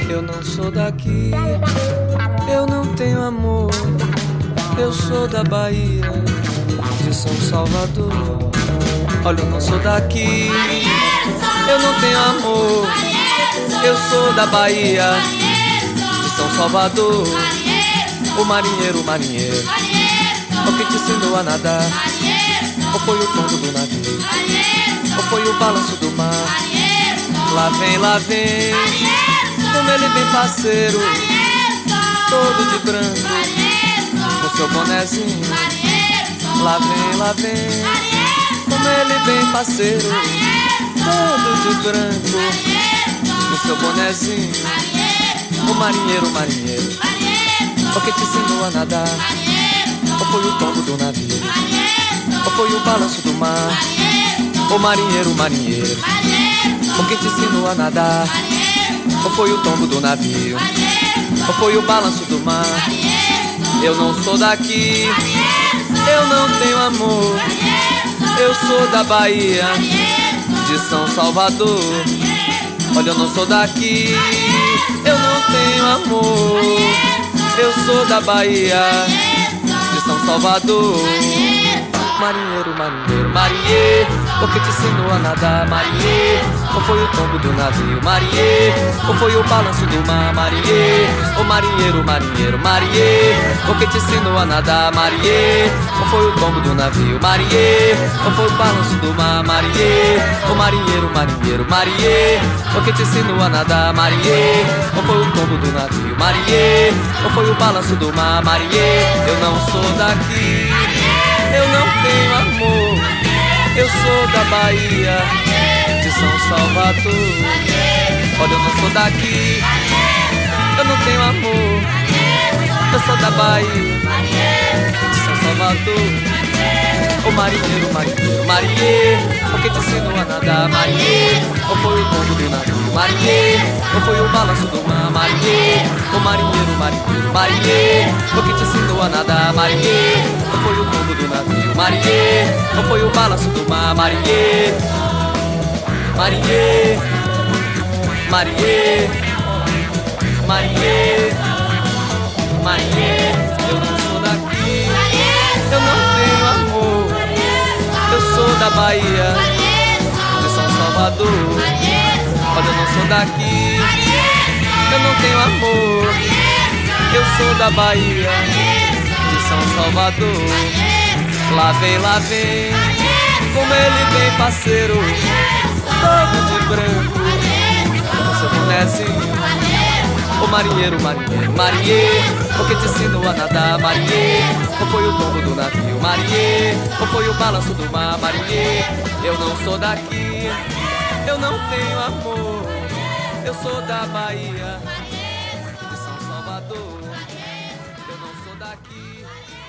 Eu não sou daqui, eu não tenho amor. Eu sou da Bahia, de São Salvador. Olha, eu não sou daqui, eu não tenho amor. Eu sou da Bahia, de São Salvador. O marinheiro, marinheiro, o que te ensinou a nadar? Ou foi o tombo do navio? Ou foi o balanço do mar? Lá vem, como ele vem parceiro, todo de branco, com seu bonezinho. Lá vem, como ele vem parceiro, todo de branco, com seu bonezinho. O marinheiro, marinheiro, o que te ensinou a nadar? Ou foi o tombo do navio? Ou foi o balanço do mar? O marinheiro, marinheiro, o que te ensinou a nadar? Ou foi o tombo do navio? Ou foi o balanço do mar? Eu não sou daqui, eu não tenho amor. Eu sou da Bahia, de São Salvador. Olha, eu não sou daqui, eu não tenho amor. Eu sou da Bahia, de São Salvador. Marinheiro, marinheiro, marinheiro, o que te ensinou a nadar? Marinheiro, ou foi o tombo do navio? Marinheiro, ou foi o balanço do mar? Marinheiro, o marinheiro, marinheiro, marinheiro, o que te ensinou a nadar? Marinheiro, ou foi o tombo do navio? Marinheiro, ou foi o balanço do mar? Marinheiro, o marinheiro, marinheiro, marinheiro, o que te ensinou a nadar? Marinheiro, ou foi o tombo do navio? Marinheiro, ou foi o balanço do mar? Marinheiro, eu não sou daqui, eu não tenho amor. Eu sou da Bahia, de São Salvador. Olha, eu não sou daqui, eu não tenho amor. Eu sou da Bahia, de São Salvador. O marinheiro, marinheiro, marinheiro, o que te ensinou a nadar? Marinheiro, ou foi o tombo do navio? Marinheiro, ou foi o balanço do mar? Marinheiro, o marinheiro, marinheiro, marinheiro, o que te ensinou a nadar? Marinheiro, ou foi o tombo do navio? Marinheiro, ou foi o balanço do mar? Marinheiro, marinheiro, marinheiro, marinheiro, marinheiro, eu não sou daqui, eu não tenho amor. Eu sou da Bahia, de São Salvador. Olha, eu não sou daqui, eu não tenho amor. Eu sou da Bahia, de São Salvador. Lá vem, como ele vem parceiro, todo de branco, com seu bonezinho. O marinheiro, marinheiro, marinheiro, o que te ensinou a nadar? Marinheiro, ou foi o tombo do navio? Marinheiro, ou foi o balanço do mar? Marinheiro, eu não sou daqui, eu não tenho amor. Eu sou da Bahia, de São Salvador. Eu não sou daqui.